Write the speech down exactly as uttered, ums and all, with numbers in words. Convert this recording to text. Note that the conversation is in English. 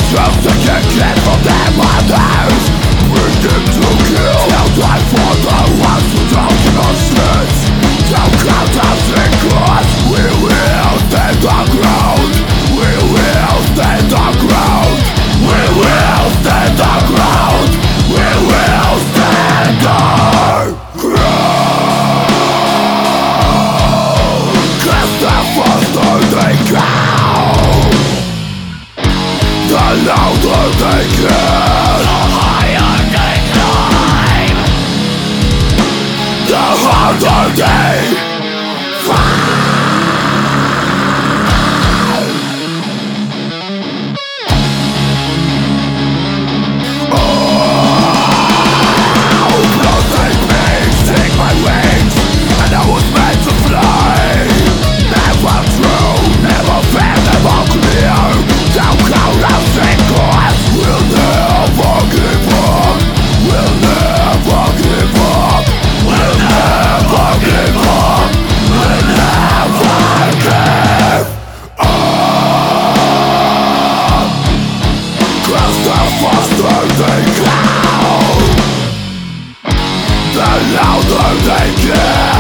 Just to get kick from their mothers, bring them to kill. They'll die for the ones who don't give a shit. They'll count us in cause we will stand the ground. We will stand the ground. We will stand the ground. We will stand the ground. Cause the faster they go, the louder they get, the higher they climb, the harder they fight. Oh, blood take me, take my wings, and I was meant to fly. Never true, never fair, never clear. Down count our secrets, we'll never give up. We'll never give up. We'll never give up. We'll never give up. Cause the faster they go, the louder they get.